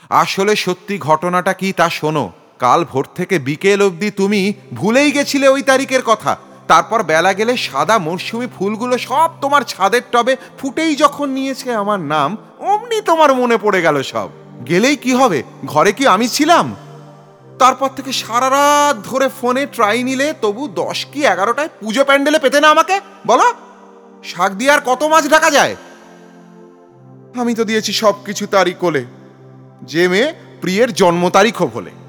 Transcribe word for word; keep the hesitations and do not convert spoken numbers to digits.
আসলে সত্যি ঘটনাটা কি তা শোনো। কাল ভোর থেকে বিকেল অবধি তুমি ভুলেই গেছিলে ওই তারিখের কথা। তারপর বেলা গেলে সাদা মরশুমি ফুলগুলো সব তোমার ছাদের টবে ফুটেই যখন নিয়েছে আমার নাম, অমনি তোমার মনে পড়ে গেল সব। গেলেই কি হবে, ঘরে কি আমি ছিলাম? তারপর থেকে সারা রাত ধরে ফোনে ট্রাই নিলে তবু দশ কি এগারোটায় পুজো প্যান্ডেলে পেতে না আমাকে, বলো? শাক দিয়ে আর কত মাছ ঢাকা যায়? আমি তো দিয়েছি সব কিছু তারই কোলে, যে মেয়ে প্রিয়ের জন্ম তারিখও ভোলে।